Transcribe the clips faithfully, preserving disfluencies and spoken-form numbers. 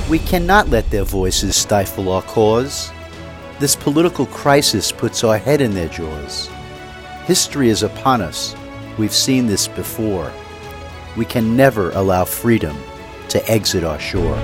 We cannot let their voices stifle our cause. This political crisis puts our head in their jaws. History is upon us. We've seen this before. We can never allow freedom to exit our shore.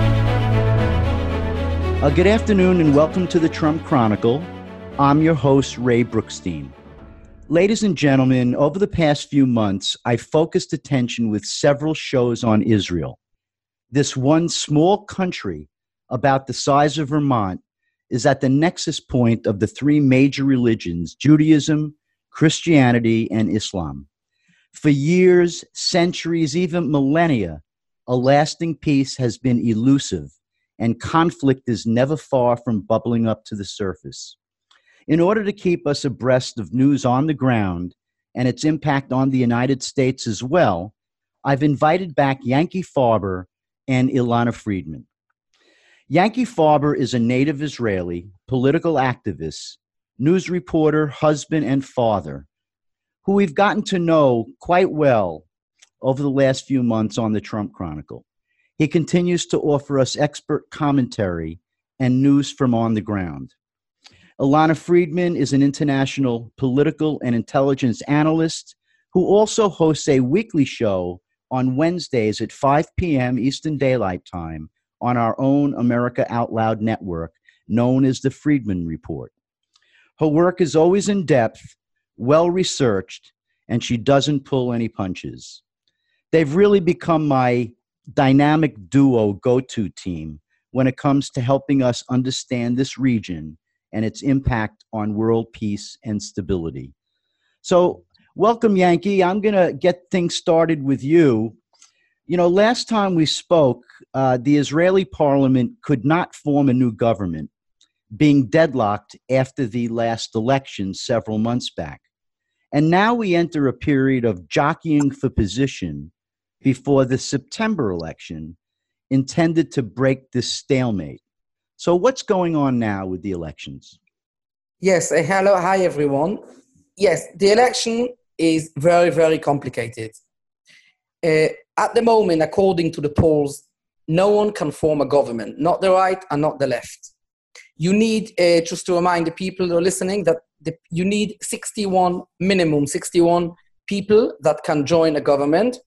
Uh, good afternoon and welcome to the Trump Chronicle. I'm your host, Ray Brookstein. Ladies and gentlemen, over the past few months, I focused attention with several shows on Israel. This one small country, about the size of Vermont, is at the nexus point of the three major religions, Judaism, Christianity, and Islam. For years, centuries, even millennia, a lasting peace has been elusive, and conflict is never far from bubbling up to the surface. In order to keep us abreast of news on the ground and its impact on the United States as well, I've invited back Yanky Farber and Ilana Freedman. Yanky Farber is a native Israeli, political activist, news reporter, husband, and father, who we've gotten to know quite well over the last few months on the Trump Chronicle. He continues to offer us expert commentary and news from on the ground. Ilana Freedman is an international political and intelligence analyst who also hosts a weekly show on Wednesdays at five p.m. Eastern Daylight Time on our own America Out Loud network, known as the Freedman Report. Her work is always in depth, well-researched, and she doesn't pull any punches. They've really become my dynamic duo go-to team when it comes to helping us understand this region and its impact on world peace and stability. So, welcome, Yanky. I'm going to get things started with you. You know, last time we spoke, uh, the Israeli parliament could not form a new government, being deadlocked after the last election several months back. And now we enter a period of jockeying for position before the September election intended to break this stalemate. So what's going on now with the elections? Yes, uh, hello, hi everyone. Yes, the election is very, very complicated. Uh, at the moment, according to the polls, no one can form a government, not the right and not the left. You need, uh, just to remind the people who are listening, that the, you need sixty-one, minimum sixty-one people that can join a government.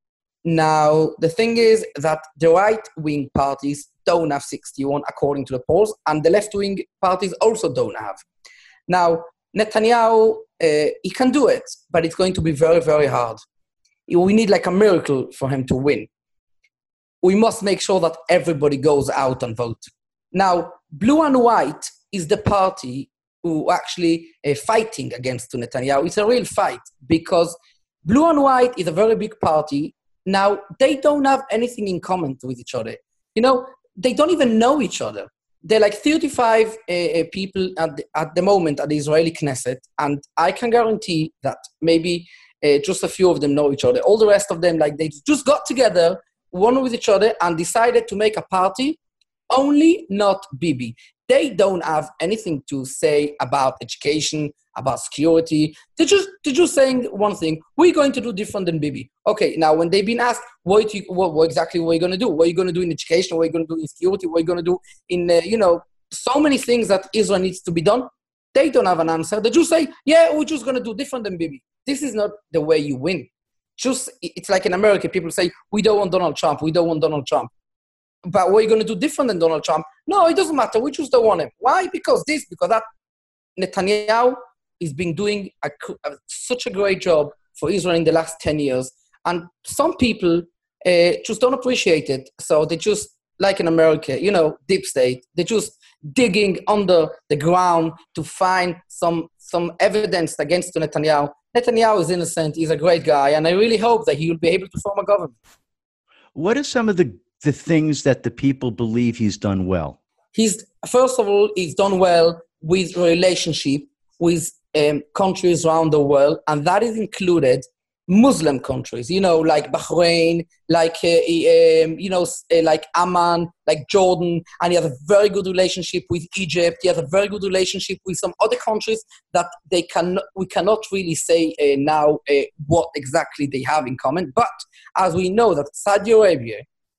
Now, the thing is that the right-wing parties don't have sixty-one according to the polls, and the left-wing parties also don't have. Now, Netanyahu, uh, he can do it, but it's going to be very, very hard. We need like a miracle for him to win. We must make sure that everybody goes out and vote. Now, Blue and White is the party who actually uh, fighting against Netanyahu. It's a real fight because Blue and White is a very big party. Now, they don't have anything in common with each other. You know, they don't even know each other. They're like thirty-five uh, people at the, at the moment at the Israeli Knesset, and I can guarantee that maybe uh, just a few of them know each other. All the rest of them, like, they just got together, one with each other, and decided to make a party, only not Bibi. They don't have anything to say about education, about security. They're just, they're just saying one thing: we're going to do different than Bibi. Okay, now when they've been asked, what, you, what, what exactly what are you going to do? What are you going to do in education? What are you going to do in security? What are you going to do in, uh, you know, so many things that Israel needs to be done? They don't have an answer. They just say, yeah, we're just going to do different than Bibi. This is not the way you win. Just, it's like in America, people say, we don't want Donald Trump. We don't want Donald Trump. But what are you going to do different than Donald Trump? No, it doesn't matter. We just don't want him. Why? Because this, because that. Netanyahu has been doing a, a, such a great job for Israel in the last ten years. And some people uh, just don't appreciate it. So they just, like in America, you know, deep state, they're just digging under the ground to find some, some evidence against Netanyahu. Netanyahu is innocent. He's a great guy. And I really hope that he will be able to form a government. What are some of the the things that the people believe he's done well? He's, first of all, he's done well with relationship with um, countries around the world, and that is included Muslim countries, you know, like Bahrain, like, uh, um, you know, uh, like Amman, like Jordan, and he has a very good relationship with Egypt. He has a very good relationship with some other countries that they can, we cannot really say uh, now uh, what exactly they have in common. But as we know that Saudi Arabia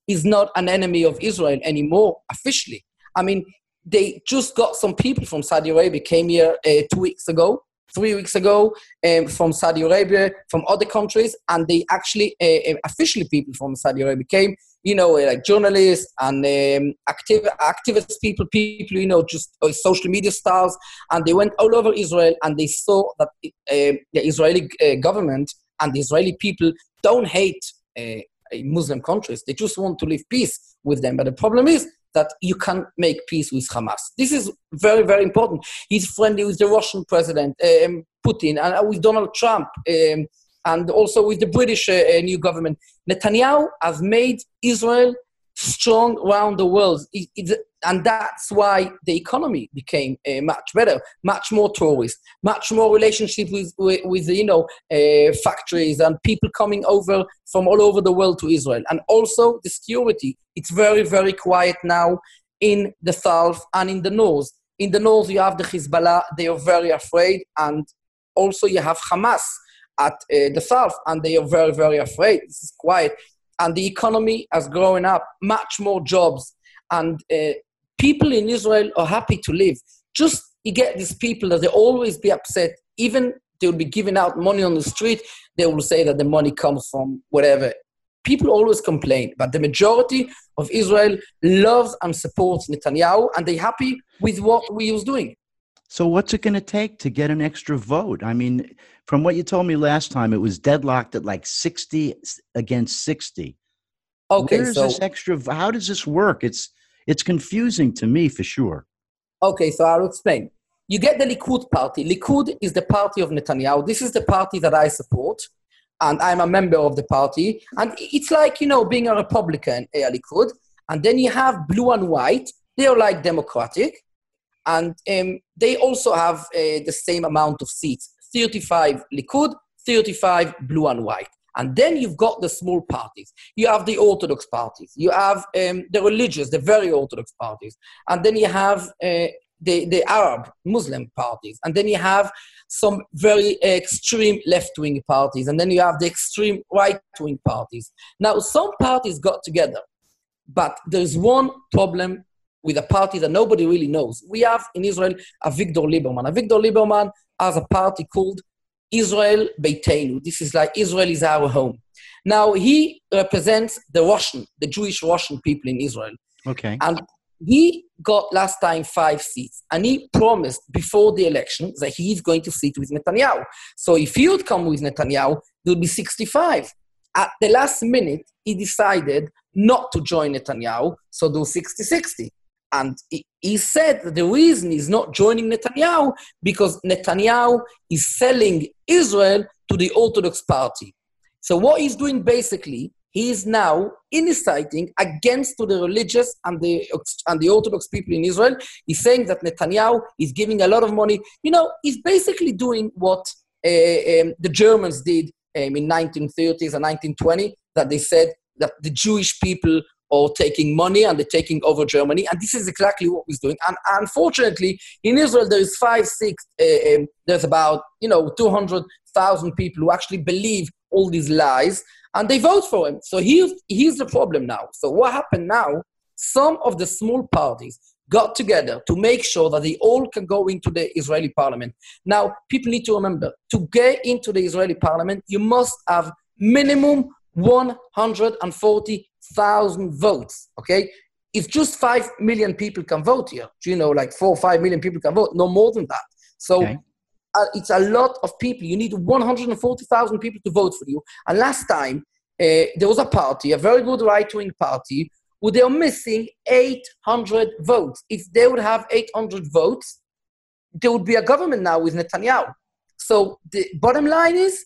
is not an enemy of Israel anymore, officially. I mean, they just got some people from Saudi Arabia, came here uh, two weeks ago, three weeks ago, um, from Saudi Arabia, from other countries, and they actually, uh, officially people from Saudi Arabia came, you know, uh, like journalists and um, activ- activist people, people, you know, just uh, social media stars, and they went all over Israel, and they saw that uh, the Israeli uh, government and the Israeli people don't hate uh, Muslim countries. They just want to live peace with them. But the problem is that you can't make peace with Hamas. This is very, very important. He's friendly with the Russian president, um, Putin, and with Donald Trump, um, and also with the British uh, new government. Netanyahu has made Israel strong around the world. It, it, and that's why the economy became uh, much better, much more tourists, much more relationship with, with, with you know, uh, factories and people coming over from all over the world to Israel. And also the security. It's very, very quiet now in the south and in the north. In the north, you have the Hezbollah. They are very afraid. And also you have Hamas at uh, the south, and they are very, very afraid. This is quiet. And the economy has grown up, much more jobs. And uh, people in Israel are happy to live. Just you get these people that they always be upset. Even they'll be giving out money on the street. They will say that the money comes from whatever. People always complain, but the majority of Israel loves and supports Netanyahu, and they're happy with what we was doing. So what's it going to take to get an extra vote? I mean, from what you told me last time, it was deadlocked at like sixty against sixty. Okay, Where is so this extra? How does this work? It's it's confusing to me for sure. Okay, so I'll explain. You get the Likud party. Likud is the party of Netanyahu. This is the party that I support, and I'm a member of the party. And it's like, you know, being a Republican, a Likud. And then you have blue and white. They are like Democratic. And um, they also have uh, the same amount of seats, thirty-five Likud, thirty-five blue and white. And then you've got the small parties. You have the Orthodox parties. You have um, the religious, the very Orthodox parties. And then you have uh, the, the Arab Muslim parties. And then you have some very extreme left-wing parties. And then you have the extreme right-wing parties. Now, some parties got together, but there's one problem with a party that nobody really knows. We have in Israel Avigdor Lieberman. Avigdor Lieberman has a party called Israel Beitenu. This is like Israel is our home. Now, he represents the Russian, the Jewish Russian people in Israel. Okay. And he got last time five seats. And he promised before the election that he's going to sit with Netanyahu. So if he would come with Netanyahu, there would be sixty-five. At the last minute, he decided not to join Netanyahu, so do sixty sixty. And he said that the reason he's not joining Netanyahu because Netanyahu is selling Israel to the Orthodox party. So what he's doing basically, he is now inciting against to the religious and the, and the Orthodox people in Israel. He's saying that Netanyahu is giving a lot of money. You know, he's basically doing what uh, um, the Germans did um, in nineteen thirties and nineteen twenty, that they said that the Jewish people or taking money and they're taking over Germany. And this is exactly what he's doing. And unfortunately, in Israel, there is five, six, uh, um, there's about, you know, two hundred thousand people who actually believe all these lies and they vote for him. So here's, here's the problem now. So what happened now, some of the small parties got together to make sure that they all can go into the Israeli parliament. Now, people need to remember, to get into the Israeli parliament, you must have minimum one hundred forty thousand votes, okay? If just five million people can vote here, you know, like four or five million people can vote, no more than that. So okay. uh, it's a lot of people. You need one hundred forty thousand people to vote for you. And last time, uh, there was a party, a very good right-wing party, who they are missing eight hundred votes. If they would have eight hundred votes, there would be a government now with Netanyahu. So the bottom line is,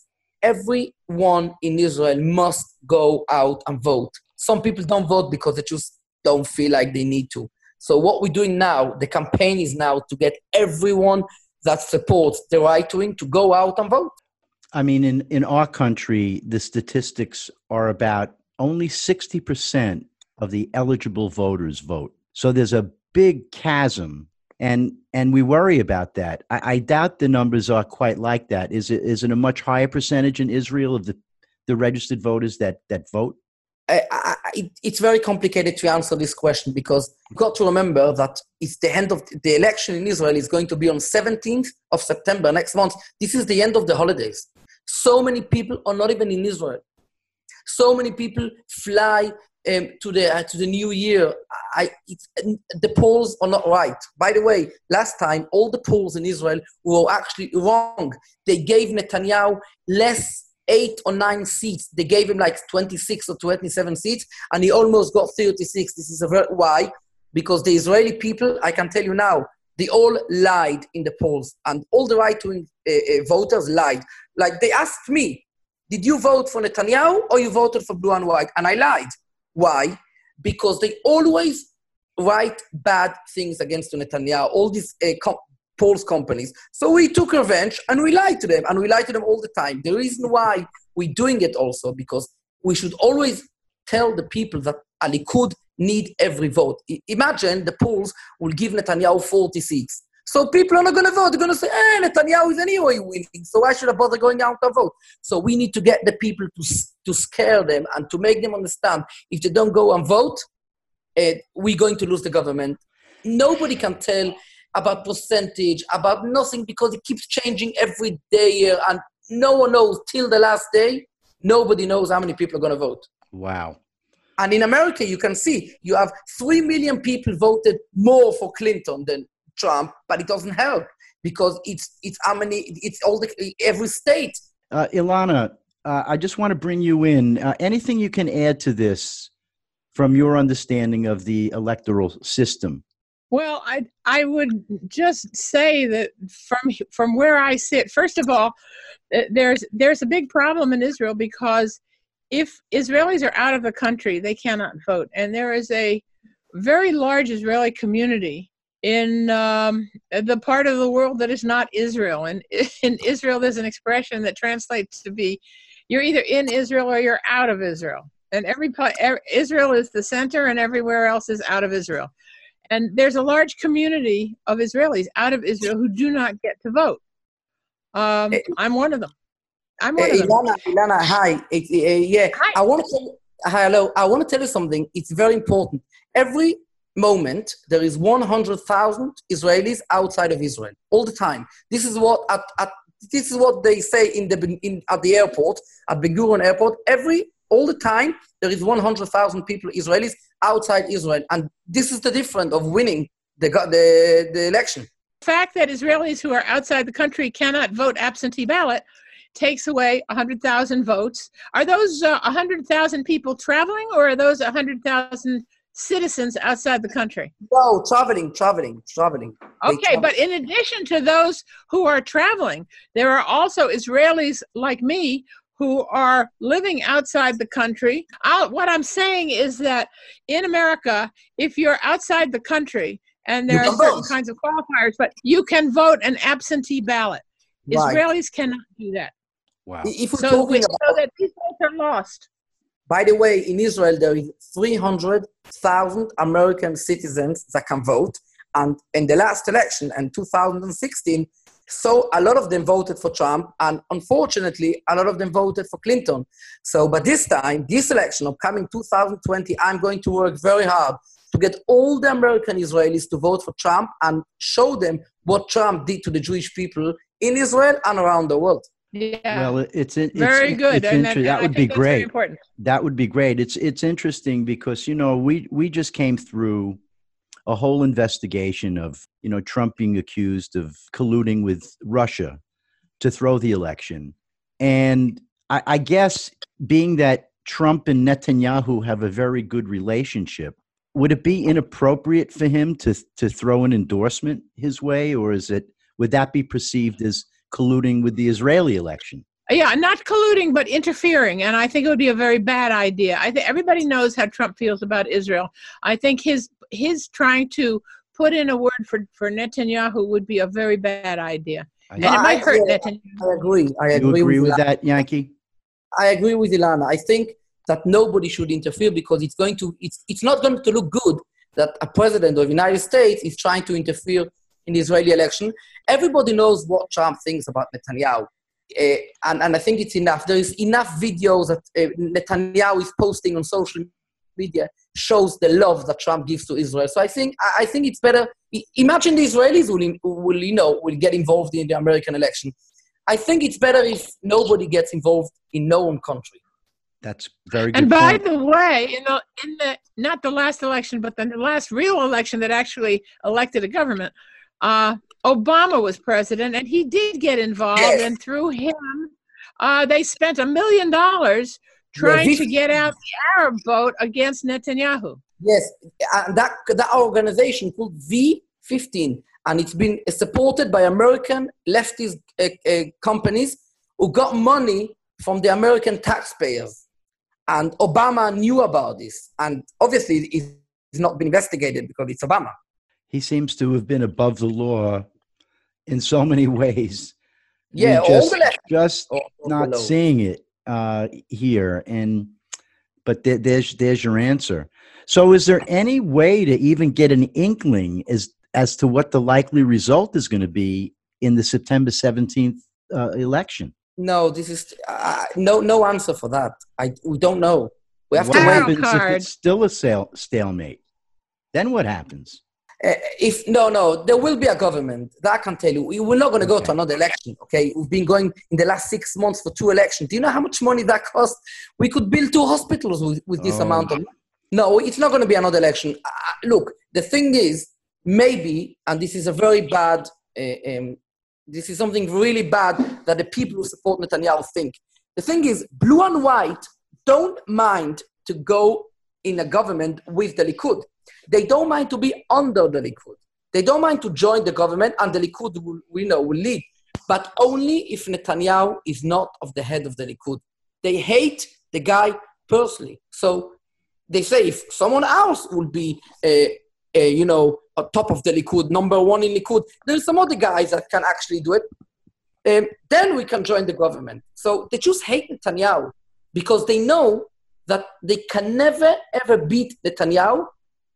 everyone in Israel must go out and vote. Some people don't vote because they just don't feel like they need to. So what we're doing now, the campaign is now to get everyone that supports the right wing to go out and vote. I mean, in, in our country, the statistics are about only sixty percent of the eligible voters vote. So there's a big chasm, and and we worry about that. I, I doubt the numbers are quite like that. Is it is it a much higher percentage in Israel of the, the registered voters that, that vote? I, I, it, it's very complicated to answer this question because you've got to remember that it's the end of the election in Israel is going to be on seventeenth of September next month. This is the end of the holidays. So many people are not even in Israel. So many people fly um, to the uh, to the new year. I, it's, the polls are not right. By the way, last time all the polls in Israel were actually wrong. They gave Netanyahu less. Eight or nine seats. They gave him like twenty-six or twenty-seven seats, and he almost got thirty-six. This is a very, why? Because the Israeli people, I can tell you now, they all lied in the polls, and all the right-wing uh, uh, voters lied. Like they asked me, did you vote for Netanyahu or you voted for blue and white? And I lied. Why? Because they always write bad things against Netanyahu, all these uh, com- polls companies. So we took revenge and we lied to them, and we lied to them all the time. The reason why we're doing it also because we should always tell the people that Likud need every vote. I- imagine the polls will give Netanyahu forty seats. So people are not going to vote. They're going to say, eh, Netanyahu is anyway winning, so why should I bother going out to vote? So we need to get the people to, to scare them and to make them understand if they don't go and vote, uh, we're going to lose the government. Nobody can tell about percentage, about nothing, because it keeps changing every day, and no one knows till the last day. Nobody knows how many people are going to vote. Wow. And in America, you can see you have three million people voted more for Clinton than Trump, but it doesn't help because it's it's how many it's all the every state. Uh, Ilana, uh, I just want to bring you in. Uh, anything you can add to this from your understanding of the electoral system? Well, I I would just say that from from where I sit, first of all, there's there's a big problem in Israel because if Israelis are out of the country, they cannot vote, and there is a very large Israeli community in um, the part of the world that is not Israel. And in Israel, there's an expression that translates to be, you're either in Israel or you're out of Israel. And every Israel is the center, and everywhere else is out of Israel. And there's a large community of Israelis out of Israel who do not get to vote. Um, I'm one of them. I'm one uh, of them. Ilana, Ilana, hi. It, uh, yeah, hi. I want to tell, hello. I want to tell you something. It's very important. Every moment there is one hundred thousand Israelis outside of Israel all the time. This is what at, at this is what they say in the in at the airport at Ben Gurion Airport. Every all the time there is one hundred thousand people Israelis outside Israel, and this is the difference of winning the the the election. The fact that Israelis who are outside the country cannot vote absentee ballot takes away one hundred thousand votes. Are those uh, one hundred thousand people traveling, or are those one hundred thousand citizens outside the country? No, traveling, traveling, traveling. Okay, travel. But in addition to those who are traveling, there are also Israelis like me who are living outside the country. I'll, what I'm saying is that in America, if you're outside the country, and there are certain vote. kinds of qualifiers, but you can vote an absentee ballot. Right. Israelis cannot do that. Wow. If we're so, talking we, about, so that these votes are lost. By the way, in Israel, there is three hundred thousand American citizens that can vote. And in the last election, in two thousand sixteen, so a lot of them voted for Trump. And unfortunately, a lot of them voted for Clinton. So, but this time, this election, upcoming two thousand twenty, I'm going to work very hard to get all the American Israelis to vote for Trump and show them what Trump did to the Jewish people in Israel and around the world. Yeah. Well, it's, it's very it's, good. It's and inter- that, that and would be great. Important. That would be great. It's it's interesting because you know we we just came through a whole investigation of you know Trump being accused of colluding with Russia to throw the election, and I, I guess being that Trump and Netanyahu have a very good relationship, would it be inappropriate for him to to throw an endorsement his way, or is it would that be perceived as colluding with the Israeli election? Yeah, not colluding, but interfering. And I think it would be a very bad idea. I think everybody knows how Trump feels about Israel. I think his his trying to put in a word for, for Netanyahu would be a very bad idea. I, and it might hurt I, Netanyahu. I agree. I agree, you agree with, with that, Yankee? I agree with Ilana. I think that nobody should interfere because it's going to it's it's not going to look good that a president of the United States is trying to interfere in the Israeli election. Everybody knows what Trump thinks about Netanyahu. uh, and, and I think it's enough. There is enough videos that uh, Netanyahu is posting on social media shows the love that Trump gives to Israel. So I think I think it's better. Imagine the Israelis will, will you know will get involved in the American election. I think it's better if nobody gets involved in no one country. That's very good. And by point. the way, you know, in the not the last election, but the last real election that actually elected a government, uh, Obama was president, and he did get involved, yes. and through him, uh, they spent a million dollars trying yeah, to get out the Arab vote against Netanyahu. Yes, and that that organization called V fifteen, and it's been supported by American leftist uh, uh, companies who got money from the American taxpayers. And Obama knew about this, and obviously it's not been investigated because it's Obama. He seems to have been above the law in so many ways. Yeah, We're just, all the left. just all, all not below. seeing it uh, here. And but there, there's there's your answer. So, is there any way to even get an inkling as as to what the likely result is going to be in the September seventeenth uh, election? No, this is uh, no no answer for that. I we don't know. We have what to wait. happens card. if it's still a sale, stalemate? Then what happens? Uh, if no, no, there will be a government. That I can tell you. We- We're not going to go Okay. to another election. Okay, we've been going in the last six months for two elections. Do you know how much money that cost? We could build two hospitals with, with this Oh. amount of. No, it's not going to be another election. Uh, look, the thing is, maybe, and this is a very bad. Uh, um, this is something really bad that the people who support Netanyahu think. The thing is, blue and white don't mind to go in a government with the Likud. They don't mind to be under the Likud. They don't mind to join the government, and the Likud will, we know, will lead. But only if Netanyahu is not of the head of the Likud. They hate the guy personally. So they say if someone else will be, uh, uh, you know, on top of the Likud, number one in Likud, there's some other guys that can actually do it. Um, then we can join the government. So they just hate Netanyahu because they know that they can never, ever beat Netanyahu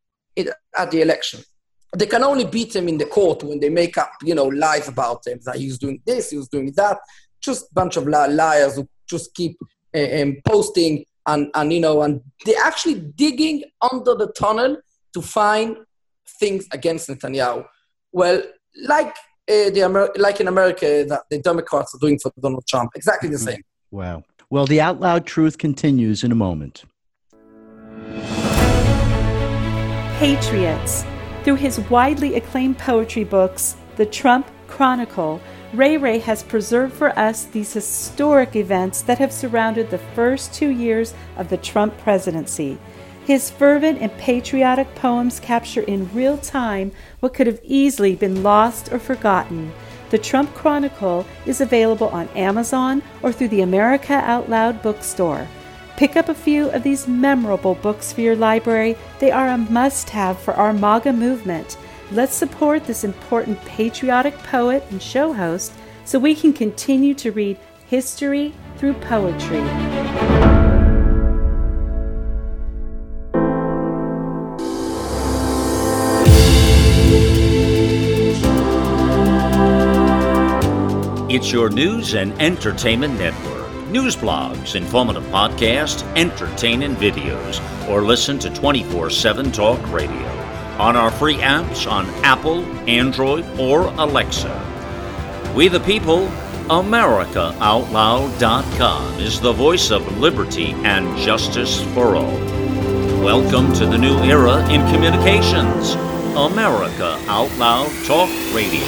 at the election. They can only beat him in the court when they make up, you know, lies about him, that he was doing this, he was doing that. Just a bunch of li- liars who just keep uh, um, posting and, and, you know, and they're actually digging under the tunnel to find things against Netanyahu. Well, like uh, the Amer- like in America, that the Democrats are doing for Donald Trump, exactly the same. Wow. Well, the Out Loud Truth continues in a moment. Patriots. Through his widely acclaimed poetry books, The Trump Chronicle, Ray Ray has preserved for us these historic events that have surrounded the first two years of the Trump presidency. His fervent and patriotic poems capture in real time what could have easily been lost or forgotten. The Trump Chronicle is available on Amazon or through the America Out Loud bookstore. Pick up a few of these memorable books for your library. They are a must-have for our MAGA movement. Let's support this important patriotic poet and show host so we can continue to read history through poetry. It's your news and entertainment network. News blogs, informative podcasts, entertaining videos, or listen to twenty-four seven Talk Radio on our free apps on Apple, Android, or Alexa. We the people, America Out Loud dot com is the voice of liberty and justice for all. Welcome to the new era in communications, America Out Loud Talk Radio.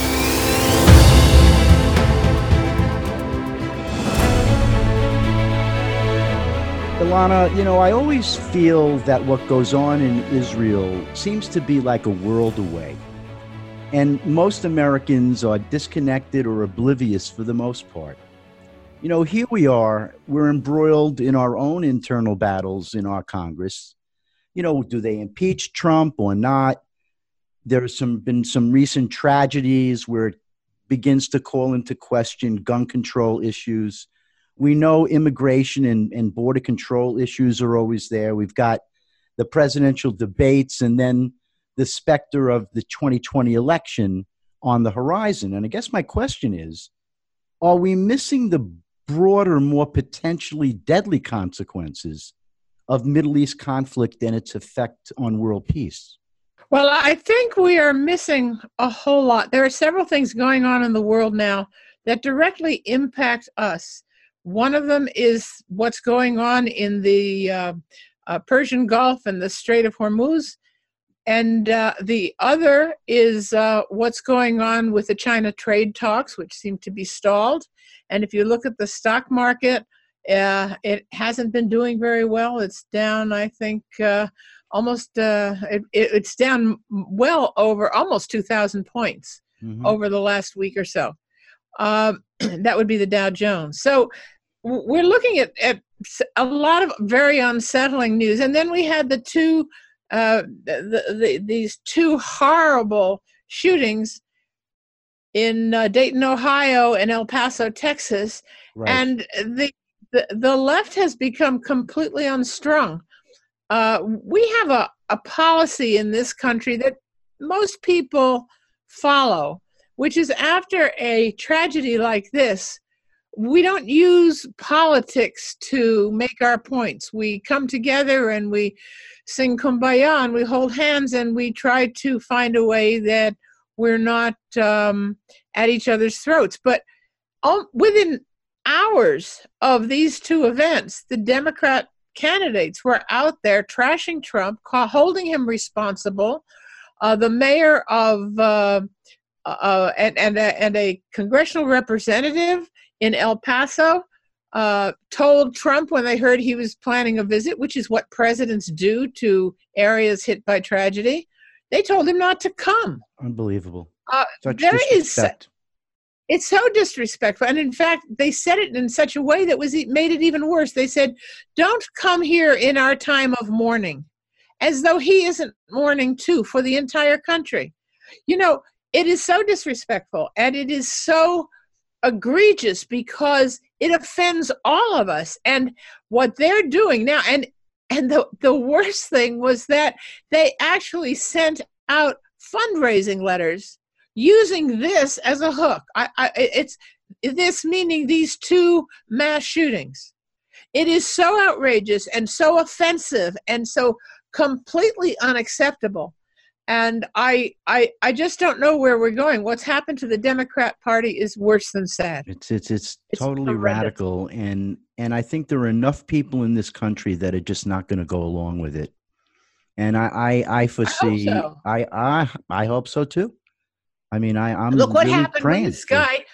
Ilana, you know, I always feel that what goes on in Israel seems to be like a world away. And most Americans are disconnected or oblivious for the most part. You know, here we are, we're embroiled in our own internal battles in our Congress. You know, do they impeach Trump or not? There's some been some recent tragedies where it begins to call into question gun control issues. We know immigration and, and border control issues are always there. We've got the presidential debates and then the specter of the twenty twenty election on the horizon. And I guess my question is, are we missing the broader, more potentially deadly consequences of Middle East conflict and its effect on world peace? Well, I think we are missing a whole lot. There are several things going on in the world now that directly impact us. One of them is what's going on in the uh, uh, Persian Gulf and the Strait of Hormuz. And uh, the other is uh, what's going on with the China trade talks, which seem to be stalled. And if you look at the stock market, uh, it hasn't been doing very well. It's down, I think, uh, almost, uh, it, it's down well over almost two thousand points mm-hmm. over the last week or so. Uh, that would be the Dow Jones. So we're looking at, at a lot of very unsettling news. And then we had the two Uh, the, the, these two horrible shootings in uh, Dayton, Ohio, and El Paso, Texas, right. and the, the the left has become completely unstrung. Uh, we have a, a policy in this country that most people follow, which is after a tragedy like this, we don't use politics to make our points. We come together and we sing Kumbaya and we hold hands and we try to find a way that we're not um, at each other's throats. But um, within hours of these two events, the Democrat candidates were out there trashing Trump, call, holding him responsible. Uh, the mayor of uh, uh, and and a, and a congressional representative in El Paso uh, told Trump when they heard he was planning a visit, which is what presidents do to areas hit by tragedy, they told him not to come. Unbelievable. Uh, Such there disrespect. Is, it's so disrespectful. And in fact, they said it in such a way that was made it even worse. They said, don't come here in our time of mourning, as though he isn't mourning too for the entire country. You know, it is so disrespectful and it is so egregious because it offends all of us. And what they're doing now, and and the, the worst thing was that they actually sent out fundraising letters using this as a hook. I, I, it's this meaning these two mass shootings. It is so outrageous and so offensive and so completely unacceptable. And I, I, I just don't know where we're going. What's happened to the Democrat Party is worse than sad. It's it's it's, it's totally horrendous. radical, and and I think there are enough people in this country that are just not going to go along with it. And I I, I foresee I, hope so. I I I hope so too. I mean, I I'm look what really happened with this guy.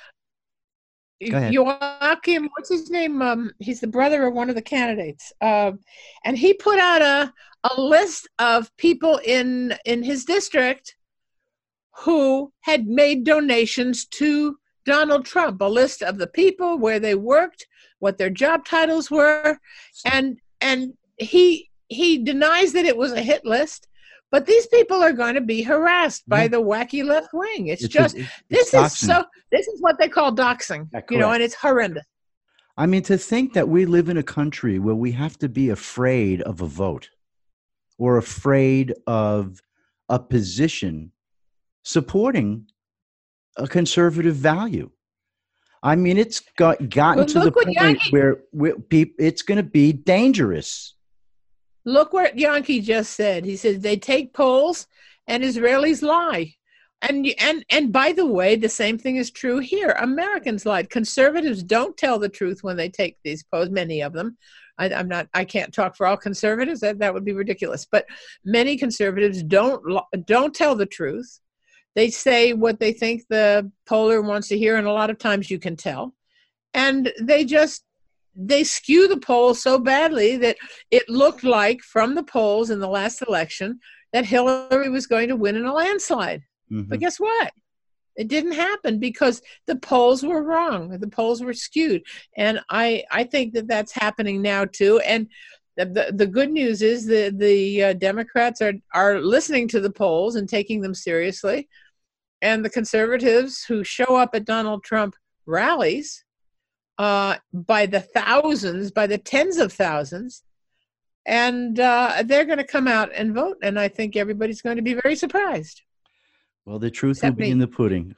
Joachim, what's his name? Um, he's the brother of one of the candidates, uh, and he put out a a list of people in in his district who had made donations to Donald Trump. A list of the people, where they worked, what their job titles were, and and he he denies that it was a hit list. But these people are going to be harassed by yeah. the wacky left wing. It's, it's just, a, it's this doxing. is so, this is what they call doxing, yeah, you know, and it's horrendous. I mean, to think that we live in a country where we have to be afraid of a vote or afraid of a position supporting a conservative value. I mean, it's got, gotten well, to the point Yankee- where, where people, it's going to be dangerous. Look what Yankee just said. He says they take polls and Israelis lie. And, and, and by the way, the same thing is true here. Americans lie. Conservatives don't tell the truth when they take these polls, many of them. I, I'm not, I can't talk for all conservatives. That, that would be ridiculous. But many conservatives don't, don't tell the truth. They say what they think the poller wants to hear, and a lot of times you can tell. And they just, they skew the polls so badly that it looked like from the polls in the last election that Hillary was going to win in a landslide. Mm-hmm. But guess what? It didn't happen because the polls were wrong. The polls were skewed. And I, I think that that's happening now too. And the, the, the good news is that the uh, Democrats are, are listening to the polls and taking them seriously. And the conservatives who show up at Donald Trump rallies Uh, by the thousands, by the tens of thousands, and uh, they're going to come out and vote, and I think everybody's going to be very surprised. Well, the truth Except will be me. in the pudding.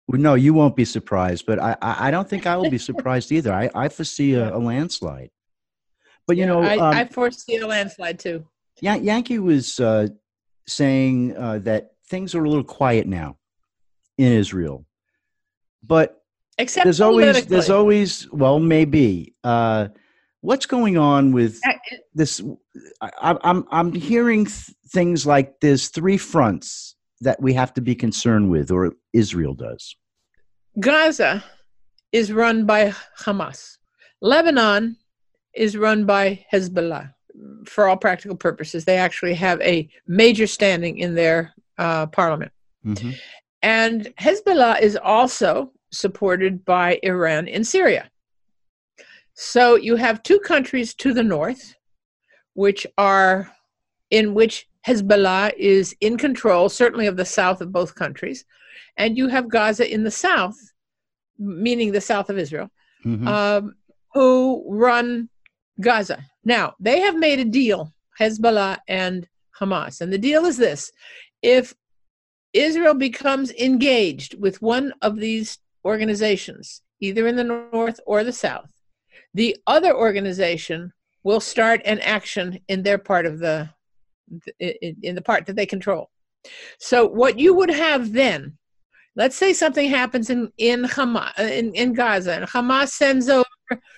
No, you won't be surprised, but I, I I don't think I will be surprised either. I, I foresee a, a landslide. But, you Yeah, know, I, um, I foresee a landslide too. Yan- Yankee was uh, saying uh, that things are a little quiet now in Israel. But Except there's always, there's politically. always, well, maybe. Uh, what's going on with Uh, this? I, I- I'm, I'm hearing th- things like there's three fronts that we have to be concerned with, or Israel does. Gaza is run by Hamas. Lebanon is run by Hezbollah. For all practical purposes, they actually have a major standing in their uh, parliament. Mm-hmm. And Hezbollah is also supported by Iran in Syria. So you have two countries to the north, which are in which Hezbollah is in control, certainly of the south of both countries. And you have Gaza in the south, meaning the south of Israel, Mm-hmm. um, who run Gaza. Now, they have made a deal, Hezbollah and Hamas. And the deal is this: if Israel becomes engaged with one of these organizations, either in the north or the south, the other organization will start an action in their part of the, in, in the part that they control. So what you would have then, let's say something happens in, in Hamas, in, in Gaza, and Hamas sends over,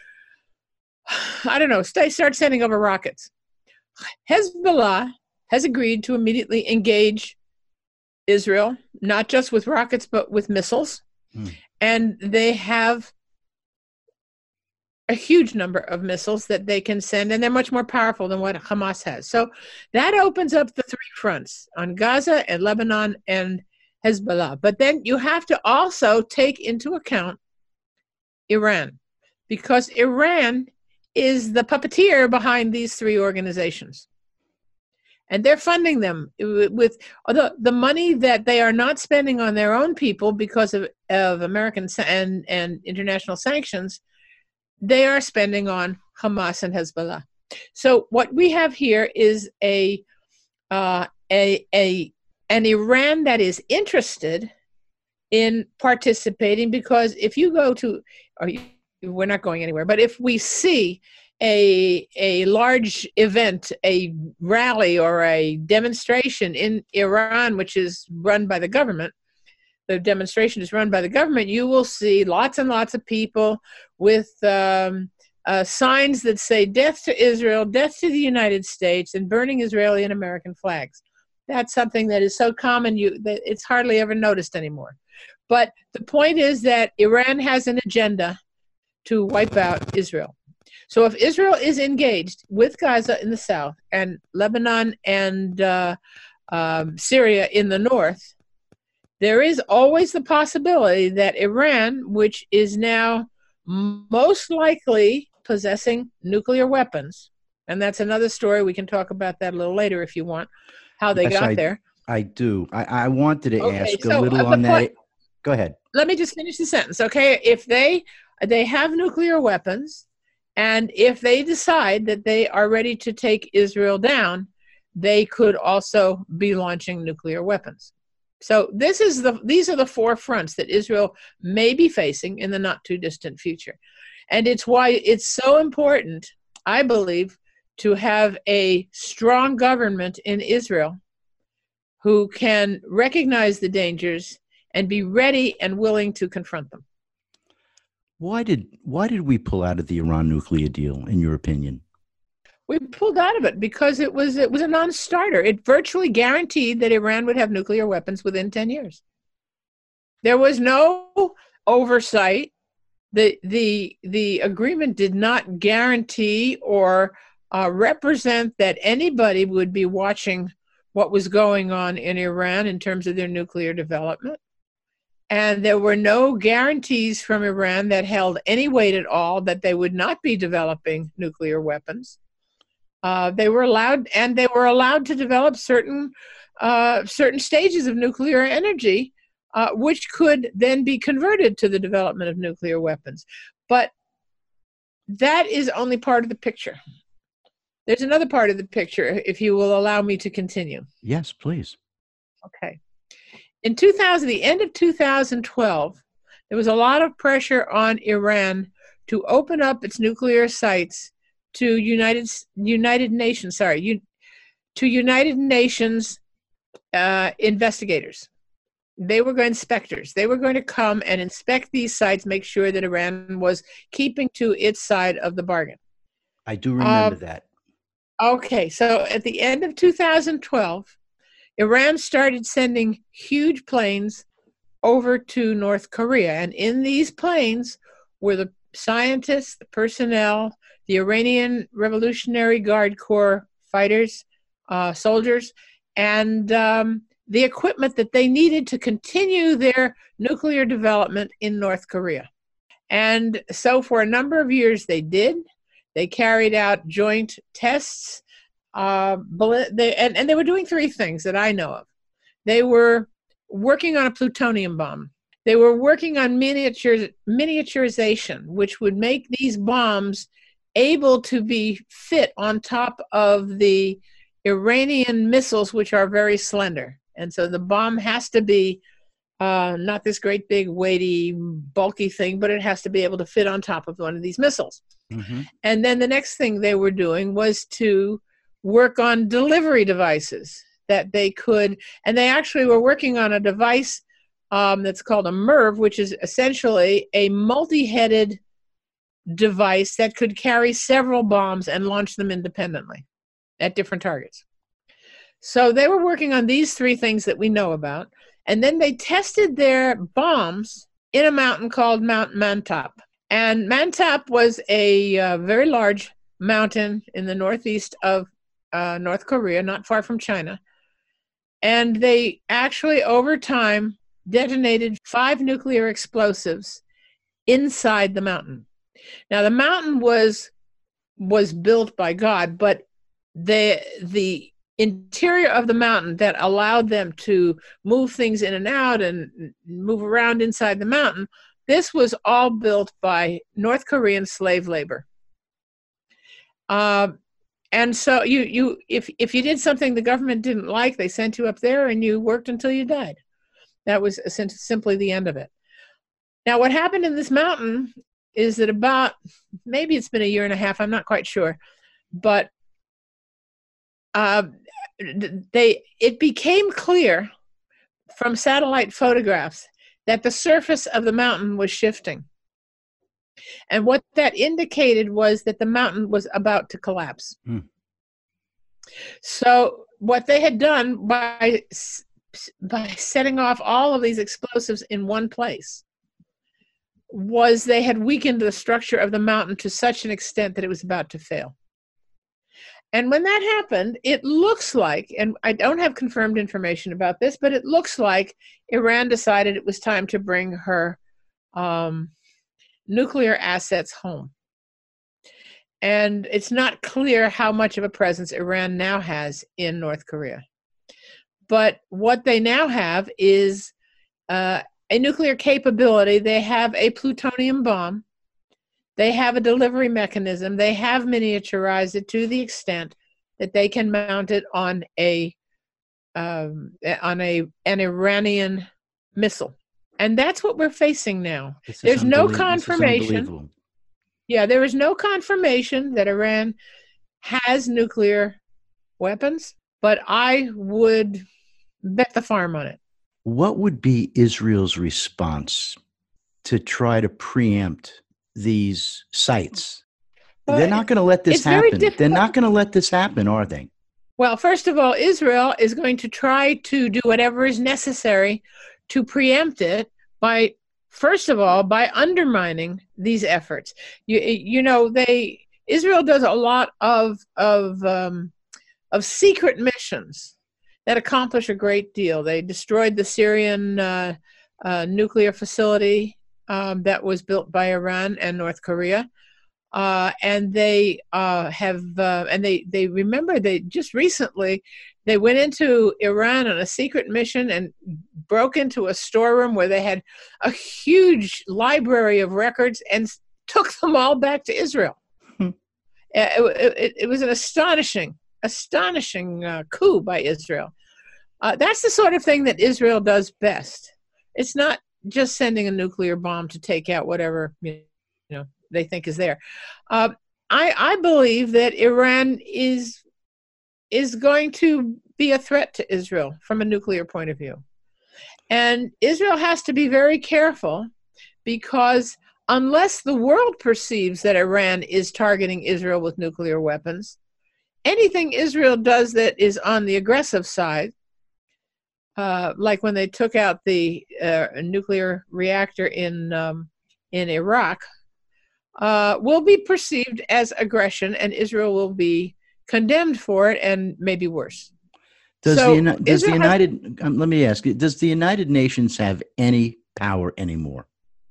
I don't know, they start sending over rockets. Hezbollah has agreed to immediately engage Israel, not just with rockets, but with missiles. Hmm. And they have a huge number of missiles that they can send, and they're much more powerful than what Hamas has. So that opens up the three fronts on Gaza and Lebanon and Hezbollah. But then you have to also take into account Iran, because Iran is the puppeteer behind these three organizations. And they're funding them with the, the money that they are not spending on their own people because of, of American and, and international sanctions. They are spending on Hamas and Hezbollah. So what we have here is a, uh, a, a an Iran that is interested in participating, because if you go to, or you, we're not going anywhere, but if we see a a large event, a rally or a demonstration in Iran, which is run by the government, the demonstration is run by the government, you will see lots and lots of people with um, uh, signs that say death to Israel, death to the United States, and burning Israeli and American flags. That's something that is so common you that it's hardly ever noticed anymore. But the point is that Iran has an agenda to wipe out Israel. So if Israel is engaged with Gaza in the south and Lebanon and uh, um, Syria in the north, there is always the possibility that Iran, which is now most likely possessing nuclear weapons, and that's another story, we can talk about that a little later if you want, how they yes, got I, there. I do. I, I wanted to okay, ask so a little on point, that. Go ahead. Let me just finish the sentence, okay? If they they have nuclear weapons, and if they decide that they are ready to take Israel down, they could also be launching nuclear weapons. So this is the these are the four fronts that Israel may be facing in the not too distant future. And it's why it's so important, I believe, to have a strong government in Israel who can recognize the dangers and be ready and willing to confront them. Why did why did we pull out of the Iran nuclear deal, in your opinion? We pulled out of it because it was it was a non-starter. It virtually guaranteed that Iran would have nuclear weapons within ten years. There was no oversight. The the the agreement did not guarantee or uh, represent that anybody would be watching what was going on in Iran in terms of their nuclear development. And there were no guarantees from Iran that held any weight at all that they would not be developing nuclear weapons. Uh, they were allowed, and they were allowed to develop certain uh, certain stages of nuclear energy, uh, which could then be converted to the development of nuclear weapons. But that is only part of the picture. There's another part of the picture, if you will allow me to continue. Yes, please. Okay. In two thousand, the end of two thousand twelve, there was a lot of pressure on Iran to open up its nuclear sites to United United Nations, sorry, you, to United Nations uh, investigators. They were going inspectors. They were going to come and inspect these sites, make sure that Iran was keeping to its side of the bargain. I do remember um, that. Okay, so at the end of two thousand twelve, Iran started sending huge planes over to North Korea. And in these planes were the scientists, the personnel, the Iranian Revolutionary Guard Corps fighters, uh, soldiers, and um, the equipment that they needed to continue their nuclear development in North Korea. And so for a number of years they did. They carried out joint tests. Uh, they, and, and they were doing three things that I know of. They were working on a plutonium bomb. They were working on miniature, miniaturization, which would make these bombs able to be fit on top of the Iranian missiles, which are very slender. And so the bomb has to be uh, not this great big, weighty, bulky thing, but it has to be able to fit on top of one of these missiles. Mm-hmm. And then the next thing they were doing was to work on delivery devices that they could, and they actually were working on a device um, that's called a MIRV, which is essentially a multi-headed device that could carry several bombs and launch them independently at different targets. So they were working on these three things that we know about, and then they tested their bombs in a mountain called Mount Mantap. And Mantap was a uh, very large mountain in the northeast of uh, North Korea, not far from China. And they actually, over time, detonated five nuclear explosives inside the mountain. Now, the mountain was was built by God, but the the interior of the mountain that allowed them to move things in and out and move around inside the mountain, this was all built by North Korean slave labor. Uh, and so you you if if you did something the government didn't like, they sent you up there and you worked until you died. That was simply the end of it. Now, what happened in this mountain is that about, maybe it's been a year and a half, I'm not quite sure, but uh, they it became clear from satellite photographs that the surface of the mountain was shifting. And what that indicated was that the mountain was about to collapse. Hmm. So what they had done by, by setting off all of these explosives in one place was they had weakened the structure of the mountain to such an extent that it was about to fail. And when that happened, it looks like, and I don't have confirmed information about this, but it looks like Iran decided it was time to bring her um, nuclear assets home. And it's not clear how much of a presence Iran now has in North Korea. But what they now have is uh, a nuclear capability. They have a plutonium bomb. They have a delivery mechanism. They have miniaturized it to the extent that they can mount it on a um, on a an Iranian missile, and that's what we're facing now. There's no confirmation. Yeah, there is no confirmation that Iran has nuclear weapons, but I would bet the farm on it. What would be Israel's response to try to preempt these sites? But they're not going to let this happen. They're not going to let this happen, are they? Well, first of all, Israel is going to try to do whatever is necessary to preempt it by, first of all, by undermining these efforts. You, you know, they Israel does a lot of of um, of secret missions that accomplish a great deal. They destroyed the Syrian uh, uh, nuclear facility Um, that was built by Iran and North Korea, uh, and they uh, have, uh, and they they remember they just recently they went into Iran on a secret mission and broke into a storeroom where they had a huge library of records and took them all back to Israel. Hmm. It, it, it was an astonishing, astonishing uh, coup by Israel. Uh, that's the sort of thing that Israel does best. It's not just sending a nuclear bomb to take out whatever you know they think is there. Uh, I, I believe that Iran is is going to be a threat to Israel from a nuclear point of view. And Israel has to be very careful, because unless the world perceives that Iran is targeting Israel with nuclear weapons, anything Israel does that is on the aggressive side, uh, like when they took out the uh, nuclear reactor in um, in Iraq, uh, will be perceived as aggression, and Israel will be condemned for it, and maybe worse. Does so the does the Israel United has, um, let me ask you, does the United Nations have any power anymore?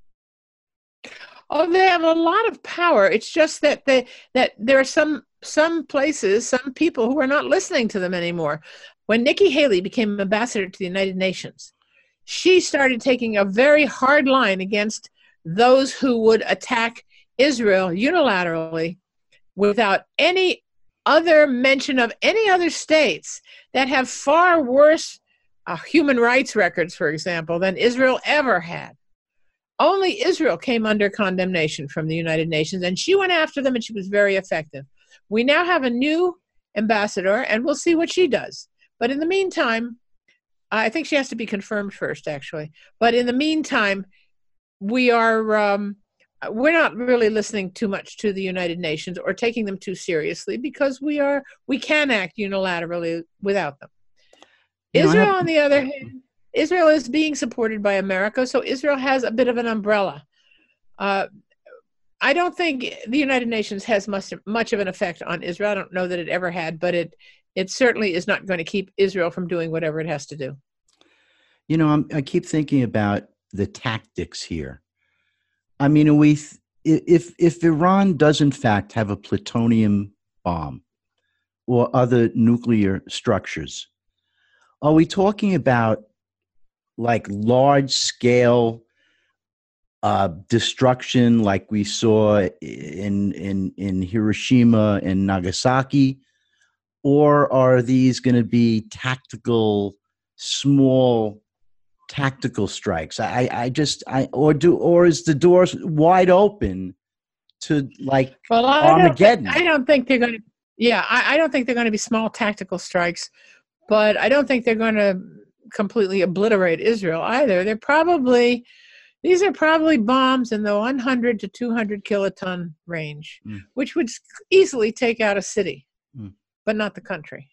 Oh, they have a lot of power. It's just that they that there are some some places, some people who are not listening to them anymore. When Nikki Haley became ambassador to the United Nations, she started taking a very hard line against those who would attack Israel unilaterally without any other mention of any other states that have far worse uh, human rights records, for example, than Israel ever had. Only Israel came under condemnation from the United Nations, and she went after them, and she was very effective. We now have a new ambassador, and we'll see what she does. But in the meantime, I think she has to be confirmed first, actually. But in the meantime, we are um, we're not really listening too much to the United Nations or taking them too seriously, because we are we can act unilaterally without them. You know, Israel, have... on the other hand, Israel is being supported by America, so Israel has a bit of an umbrella. Uh, I don't think the United Nations has much, much of an effect on Israel. I don't know that it ever had, but it it certainly is not going to keep Israel from doing whatever it has to do. You know, I'm, I keep thinking about the tactics here. I mean, we if if Iran does in fact have a plutonium bomb or other nuclear structures, are we talking about like large scale uh, destruction like we saw in, in, in Hiroshima and Nagasaki? Or are these going to be tactical, small tactical strikes? I, I just, I, or do, or is the door wide open to like well, I Armageddon? Don't think, I don't think they're going to, yeah, I, I don't think they're going to be small tactical strikes, but I don't think they're going to completely obliterate Israel either. They're probably, these are probably bombs in the one hundred to two hundred kiloton range, mm. which would easily take out a city, mm. but not the country.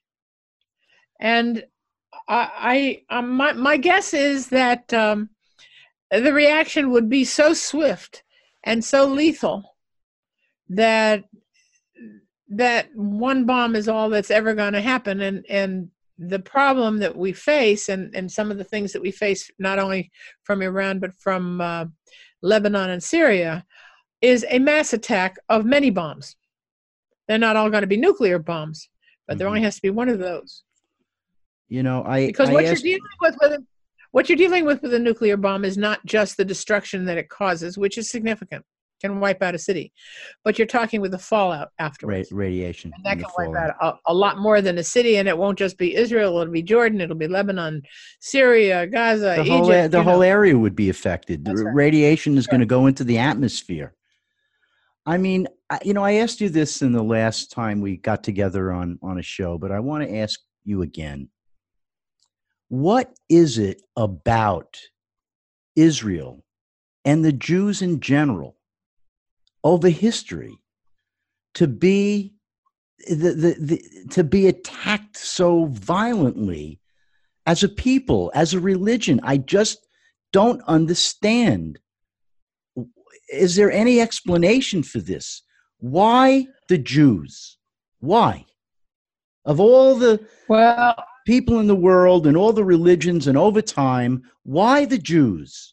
And I, I um, my, my guess is that um, the reaction would be so swift and so lethal that that one bomb is all that's ever going to happen. And, and the problem that we face, and, and some of the things that we face, not only from Iran, but from uh, Lebanon and Syria, is a mass attack of many bombs. They're not all going to be nuclear bombs, but mm-hmm. there only has to be one of those. You know, I because I what asked... you're dealing with with a, what you're dealing with with a nuclear bomb is not just the destruction that it causes, which is significant, can wipe out a city, but you're talking with the fallout afterwards. Ra- radiation, and that can wipe out a, a lot more than a city, and it won't just be Israel; it'll be Jordan, it'll be Lebanon, Syria, Gaza, the Egypt. Whole, a- the whole know. area would be affected. That's right. Radiation is Sure. going to go into the atmosphere. I mean, I, you know, I asked you this in the last time we got together on on a show, but I want to ask you again. What is it about Israel and the Jews in general over history to be the, the, the, to be attacked so violently as a people, as a religion? I just don't understand. Is there any explanation for this? Why the Jews? Why? Of all the well. people in the world and all the religions and over time, why the Jews?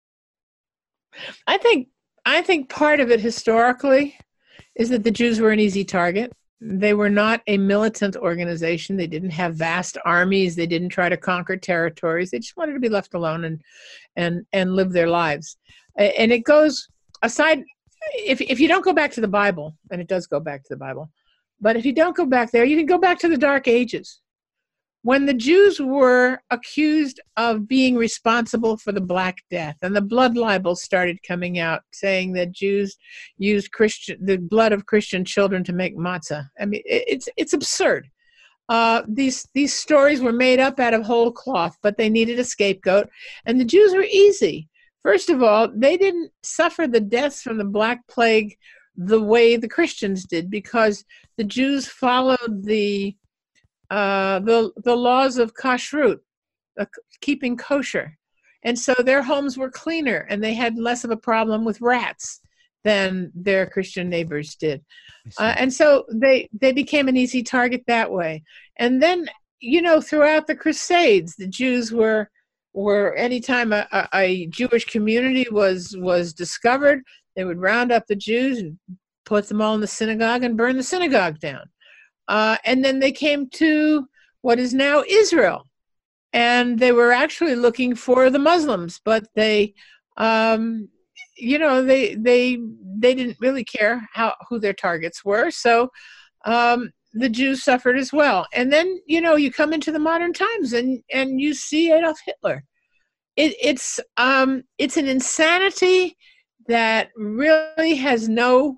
I think I think part of it historically is that the Jews were an easy target. They were not a militant organization. They didn't have vast armies. They didn't try to conquer territories. They just wanted to be left alone and and and live their lives. And it goes aside, if if you don't go back to the Bible, and it does go back to the Bible, but if you don't go back there, you can go back to the Dark Ages, when the Jews were accused of being responsible for the Black Death, and the blood libels started coming out saying that Jews used Christian the blood of Christian children to make matzah. I mean, it's it's absurd. Uh, these these stories were made up out of whole cloth, but they needed a scapegoat, and the Jews were easy. First of all, they didn't suffer the deaths from the Black Plague the way the Christians did, because the Jews followed the uh, the the laws of kashrut, uh, keeping kosher, and so their homes were cleaner, and they had less of a problem with rats than their Christian neighbors did, uh, and so they they became an easy target that way. And then, you know, throughout the Crusades, the Jews were were anytime a, a, a Jewish community was was discovered, they would round up the Jews and put them all in the synagogue and burn the synagogue down. Uh, and then they came to what is now Israel, and they were actually looking for the Muslims, but they, um, you know, they they they didn't really care how who their targets were. So um, the Jews suffered as well. And then, you know, you come into the modern times, and and you see Adolf Hitler. It, it's um, it's an insanity that really has no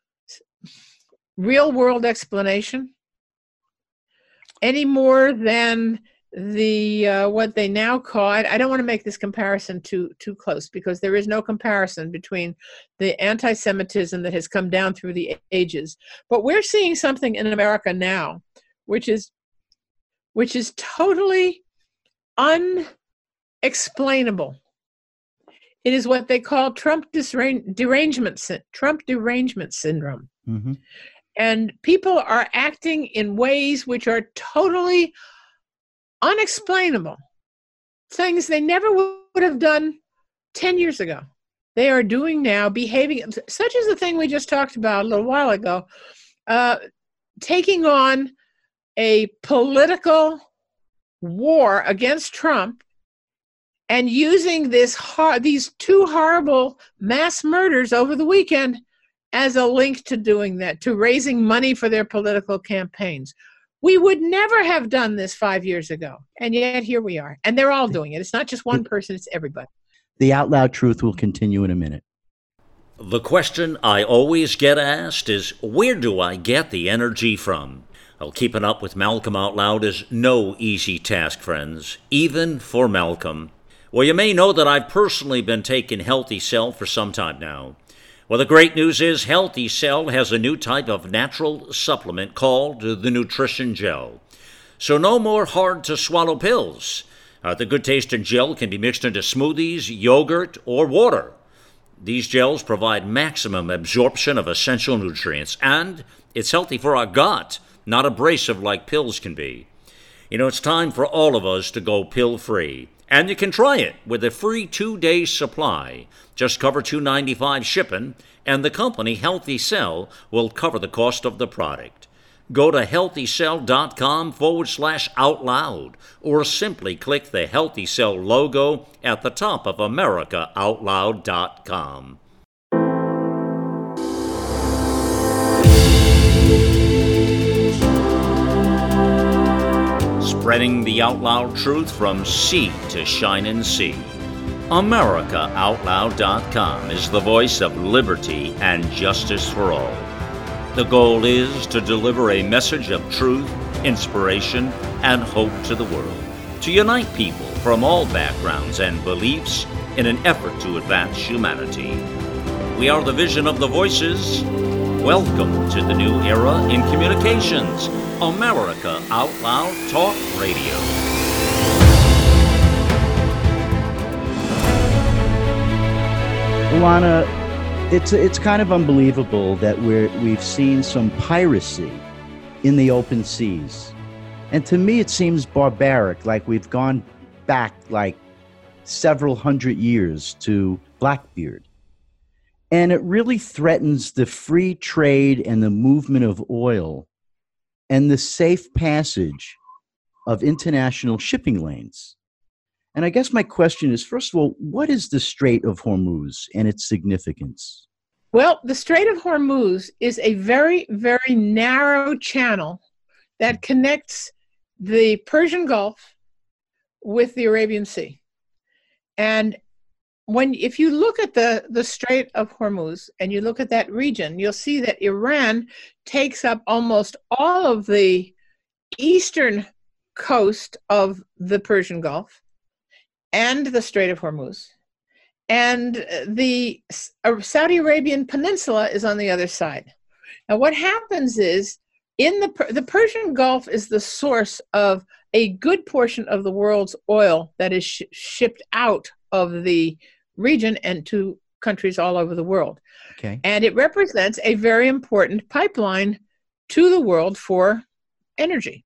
real world explanation any more than the uh, what they now call, I, I don't want to make this comparison too too close, because there is no comparison between the anti-Semitism that has come down through the ages. But we're seeing something in America now which is which is totally unexplainable. It is what they call Trump disra- derangement, Trump derangement syndrome. Mm-hmm. And people are acting in ways which are totally unexplainable, things they never would have done ten years ago. They are doing now, behaving, such as the thing we just talked about a little while ago, uh, taking on a political war against Trump and using this hor- these two horrible mass murders over the weekend as a link to doing that, to raising money for their political campaigns. We would never have done this five years ago, and yet here we are. And they're all doing it. It's not just one person, it's everybody. The Out Loud Truth will continue in a minute. The question I always get asked is, where do I get the energy from? Well, keeping up with Malcolm Out Loud is no easy task, friends, even for Malcolm. Well, you may know that I've personally been taking Healthy Cell for some time now. Well, the great news is Healthy Cell has a new type of natural supplement called the Nutrition Gel. So no more hard-to-swallow pills. Uh, the good-tasting gel can be mixed into smoothies, yogurt, or water. These gels provide maximum absorption of essential nutrients, and it's healthy for our gut, not abrasive like pills can be. You know, it's time for all of us to go pill-free. And you can try it with a free two-day supply. Just cover two dollars and ninety-five cents shipping, and the company Healthy Cell will cover the cost of the product. Go to healthycell.com forward slash out loud, or simply click the Healthy Cell logo at the top of America Out Loud dot com. Spreading the out loud truth from sea to shining sea. America Out Loud dot com is the voice of liberty and justice for all. The goal is to deliver a message of truth, inspiration, and hope to the world, to unite people from all backgrounds and beliefs in an effort to advance humanity. We are the vision of the voices. Welcome to the new era in communications, America Out Loud Talk Radio. Ilana, it's it's kind of unbelievable that we're we've seen some piracy in the open seas, and to me it seems barbaric. Like we've gone back like several hundred years to Blackbeard, and it really threatens the free trade and the movement of oil, and the safe passage of international shipping lanes. And I guess my question is, first of all, what is the Strait of Hormuz and its significance? Well, the Strait of Hormuz is a very, very narrow channel that connects the Persian Gulf with the Arabian Sea. And when, if you look at the, the Strait of Hormuz and you look at that region, you'll see that Iran takes up almost all of the eastern coast of the Persian Gulf and the Strait of Hormuz. And the Saudi Arabian Peninsula is on the other side. Now, what happens is, in the, the Persian Gulf is the source of a good portion of the world's oil that is sh- shipped out of the region and to countries all over the world. Okay. And it represents a very important pipeline to the world for energy.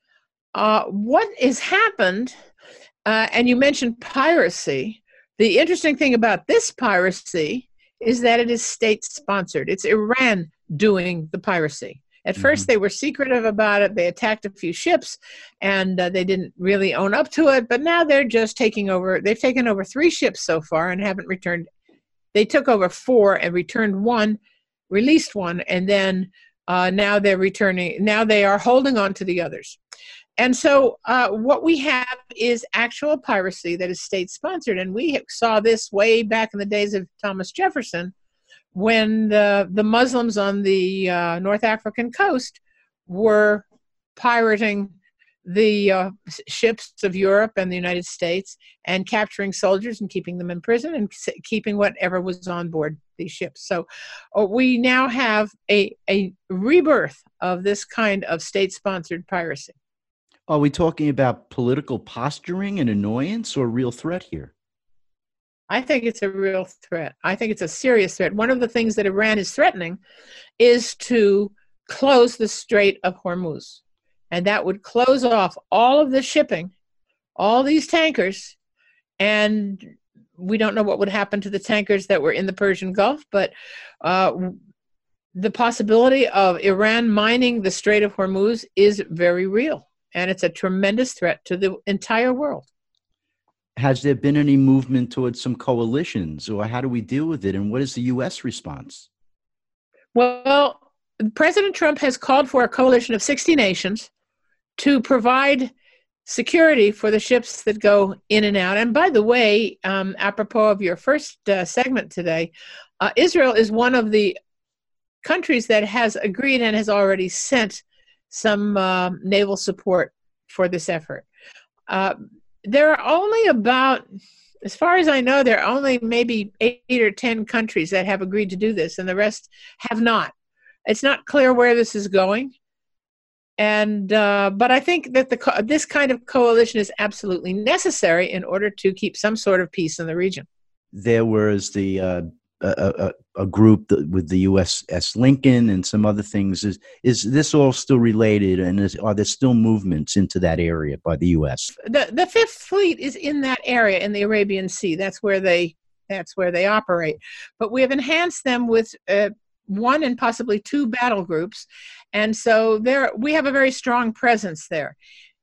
Uh, what has happened, uh, and you mentioned piracy, the interesting thing about this piracy is that it is state-sponsored. It's Iran doing the piracy. At mm-hmm. first, they were secretive about it. They attacked a few ships, and uh, they didn't really own up to it. But now they're just taking over. They've taken over three ships so far and haven't returned. They took over four and returned one, released one, and then uh, now they're returning. Now they are holding on to the others. And so uh, what we have is actual piracy that is state-sponsored. And we saw this way back in the days of Thomas Jefferson, when the, the Muslims on the uh, North African coast were pirating the uh, ships of Europe and the United States and capturing soldiers and keeping them in prison and keeping whatever was on board these ships. So uh, we now have a, a rebirth of this kind of state-sponsored piracy. Are we talking about political posturing and annoyance or real threat here? I think it's a real threat. I think it's a serious threat. One of the things that Iran is threatening is to close the Strait of Hormuz. And that would close off all of the shipping, all these tankers. And we don't know what would happen to the tankers that were in the Persian Gulf, but uh, the possibility of Iran mining the Strait of Hormuz is very real. And it's a tremendous threat to the entire world. Has there been any movement towards some coalitions, or how do we deal with it? And what is the U S response? Well, President Trump has called for a coalition of sixty nations to provide security for the ships that go in and out. And by the way, um, apropos of your first uh, segment today, uh, Israel is one of the countries that has agreed and has already sent some uh, naval support for this effort. Uh, there are only about, as far as I know, there are only maybe eight or ten countries that have agreed to do this, and the rest have not. It's not clear where this is going. And uh, but I think that the co- this kind of coalition is absolutely necessary in order to keep some sort of peace in the region. There was the uh, a, a, a group that, with the U S S Lincoln and some other things. Is is this all still related, and is, are there still movements into that area by the U S? The the Fifth Fleet is in that area in the Arabian Sea. That's where they that's where they operate. But we have enhanced them with uh, one and possibly two battle groups, and so there we have a very strong presence there.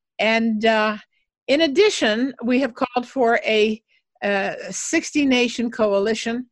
And uh, in addition, we have called for a sixty-nation coalition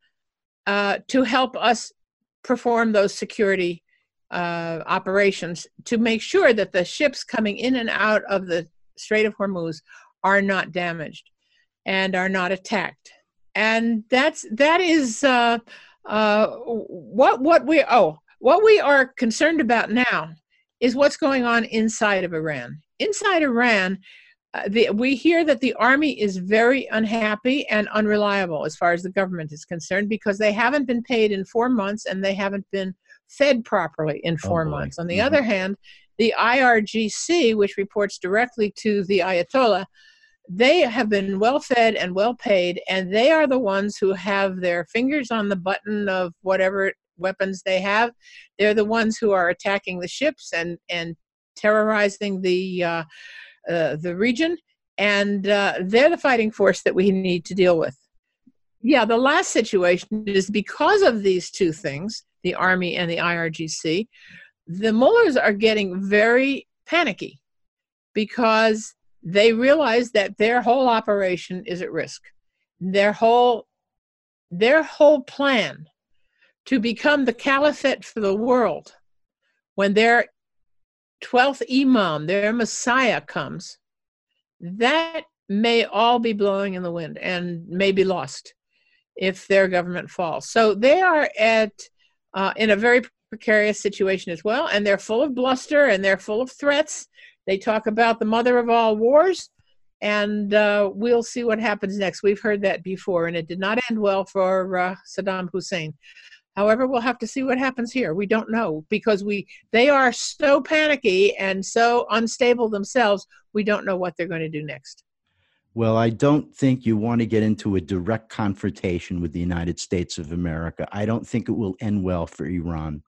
uh, to help us perform those security uh, operations to make sure that the ships coming in and out of the Strait of Hormuz are not damaged and are not attacked. And that's that is uh, uh, what what we oh what we are concerned about now is what's going on inside of Iran. Inside Iran, uh, the, we hear that the army is very unhappy and unreliable as far as the government is concerned because they haven't been paid in four months and they haven't been fed properly in four oh months. On the mm-hmm. other hand, the I R G C, which reports directly to the Ayatollah, they have been well fed and well paid, and they are the ones who have their fingers on the button of whatever weapons they have. They're the ones who are attacking the ships and, and terrorizing the uh, uh, the region, and uh, they're the fighting force that we need to deal with. Yeah, the last situation is because of these two things, the army and the I R G C, the mullahs are getting very panicky because they realize that their whole operation is at risk. Their whole, their whole plan to become the caliphate for the world when they're twelfth Imam, their Messiah, comes, that may all be blowing in the wind and may be lost if their government falls. So they are at uh, in a very precarious situation as well, and they're full of bluster and they're full of threats. They talk about the mother of all wars, and uh, we'll see what happens next. We've heard that before, and it did not end well for uh, Saddam Hussein. However, we'll have to see what happens here. We don't know, because we they are so panicky and so unstable themselves, we don't know what they're going to do next. Well, I don't think you want to get into a direct confrontation with the United States of America. I don't think it will end well for Iran.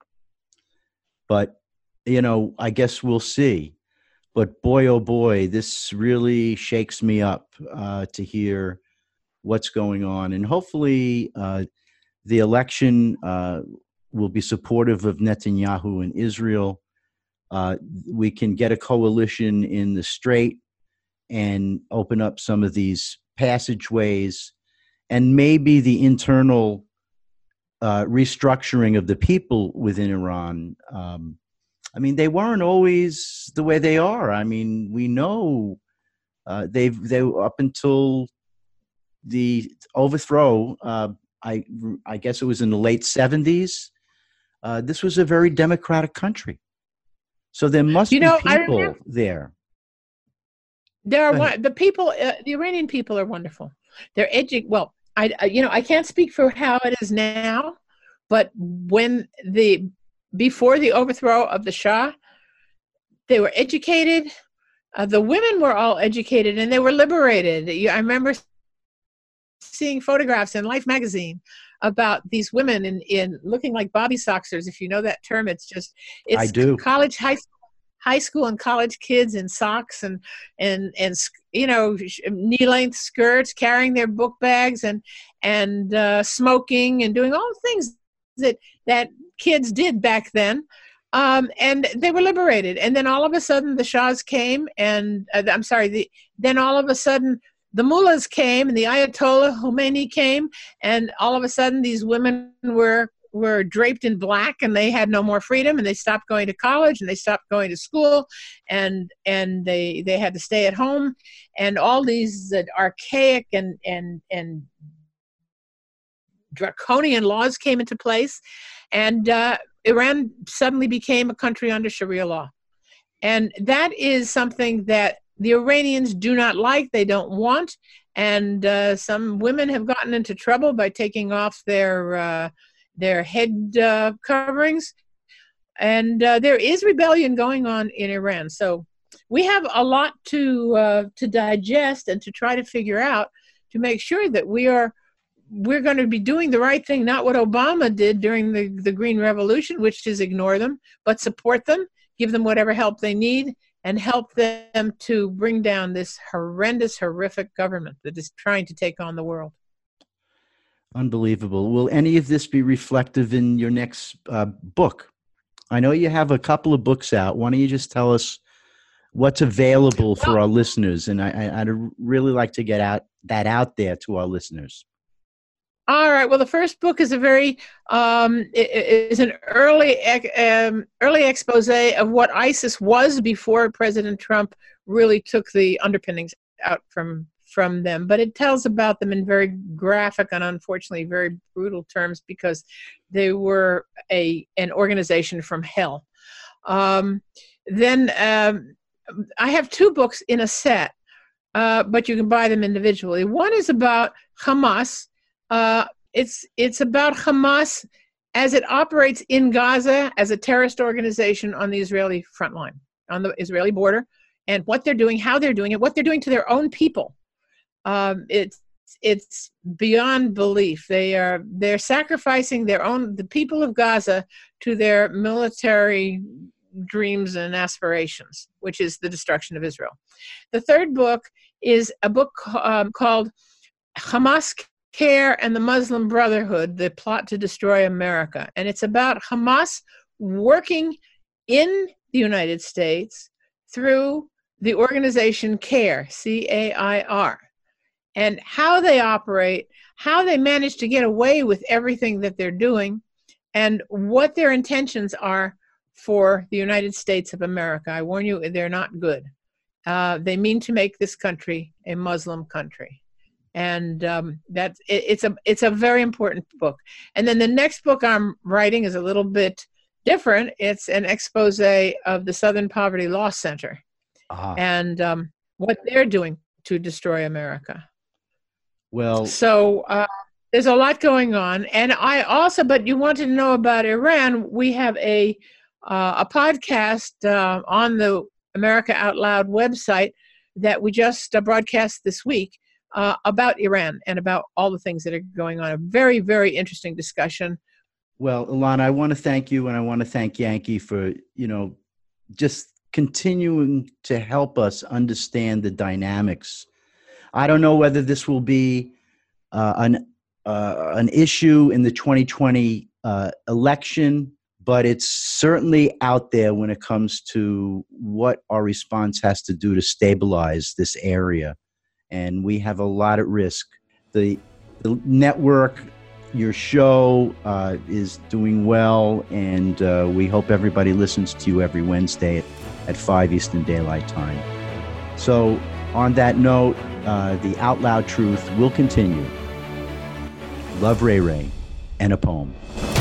But, you know, I guess we'll see. But boy, oh boy, this really shakes me up uh, to hear what's going on. And hopefully uh, the election uh, will be supportive of Netanyahu and Israel. Uh, we can get a coalition in the Strait and open up some of these passageways, and maybe the internal uh, restructuring of the people within Iran. Um, I mean, they weren't always the way they are. I mean, we know uh, they've they up until the overthrow. Uh, I I guess it was in the late seventies. Uh, this was a very democratic country, so there must you know, be people remember- there. There are the people. Uh, the Iranian people are wonderful. They're edu- Well, I, I you know I can't speak for how it is now, but when the before the overthrow of the Shah, they were educated. Uh, the women were all educated, and they were liberated. I remember seeing photographs in Life magazine about these women in, in looking like Bobby Soxers. If you know that term, it's just it's I do. college, high school. high school and college kids in socks and, and, and, you know, knee length skirts, carrying their book bags and, and, uh, smoking and doing all the things that, that kids did back then. Um, and they were liberated. And then all of a sudden the Shahs came and, uh, I'm sorry, the, then all of a sudden the mullahs came and the Ayatollah Khomeini came, and all of a sudden these women were were draped in black, and they had no more freedom, and they stopped going to college, and they stopped going to school, and and they they had to stay at home, and all these uh, archaic and and and draconian laws came into place, and uh, Iran suddenly became a country under Sharia law. And that is something that the Iranians do not like, they don't want, and uh, some women have gotten into trouble by taking off their uh, their head uh, coverings, and uh, there is rebellion going on in Iran. So we have a lot to uh, to digest and to try to figure out to make sure that we are we're going to be doing the right thing, not what Obama did during the, the Green Revolution, which is ignore them, but support them, give them whatever help they need, and help them to bring down this horrendous, horrific government that is trying to take on the world. Unbelievable. Will any of this be reflective in your next uh, book? I know you have a couple of books out. Why don't you just tell us what's available for our listeners? And I, I, I'd really like to get out that out there to our listeners. All right. Well, the first book is a very um, is an early um, early expose of what ISIS was before President Trump really took the underpinnings out from from them. But it tells about them in very graphic and unfortunately very brutal terms, because they were a an organization from hell. Um, then um, I have two books in a set, uh, but you can buy them individually. One is about Hamas. Uh, it's it's about Hamas as it operates in Gaza as a terrorist organization on the Israeli front line, on the Israeli border, and what they're doing, how they're doing it, what they're doing to their own people. Um, it's it's beyond belief. They are they're sacrificing their own the people of Gaza to their military dreams and aspirations, which is the destruction of Israel. The third book is a book um, called Hamas Care and the Muslim Brotherhood: The Plot to Destroy America. And it's about Hamas working in the United States through the organization CAIR, C A I R, and how they operate, how they manage to get away with everything that they're doing, and what their intentions are for the United States of America. I warn you, they're not good. Uh, they mean to make this country a Muslim country. And um, that's it, it's a it's a very important book. And then the next book I'm writing is a little bit different. It's an expose of the Southern Poverty Law Center uh-huh. and um, what they're doing to destroy America. Well, so uh, there's a lot going on. And I also, but you wanted to know about Iran. We have a uh, a podcast uh, on the America Out Loud website that we just uh, broadcast this week uh, about Iran and about all the things that are going on. A very, very interesting discussion. Well, Ilana, I want to thank you, and I want to thank Yankee for, you know, just continuing to help us understand the dynamics. I don't know whether this will be uh, an uh, an issue in the twenty twenty uh, election, but it's certainly out there when it comes to what our response has to do to stabilize this area. And we have a lot at risk. The, the network, your show uh, is doing well, and uh, we hope everybody listens to you every Wednesday at, at five Eastern Daylight Time. So on that note, uh, the Out Loud Truth will continue. Love, Ray Ray, and a poem.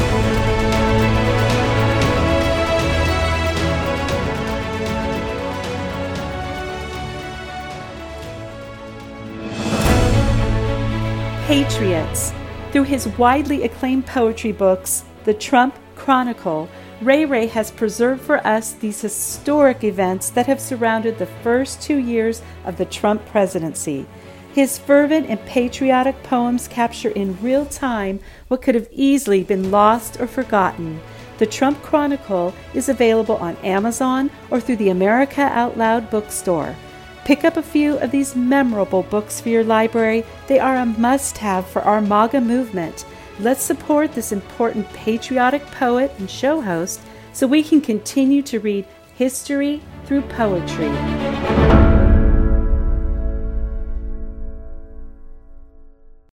Patriots. Through his widely acclaimed poetry books, The Trump Chronicle, Ray Ray has preserved for us these historic events that have surrounded the first two years of the Trump presidency. His fervent and patriotic poems capture in real time what could have easily been lost or forgotten. The Trump Chronicle is available on Amazon or through the America Out Loud bookstore. Pick up a few of these memorable books for your library. They are a must-have for our MAGA movement. Let's support this important patriotic poet and show host so we can continue to read history through poetry.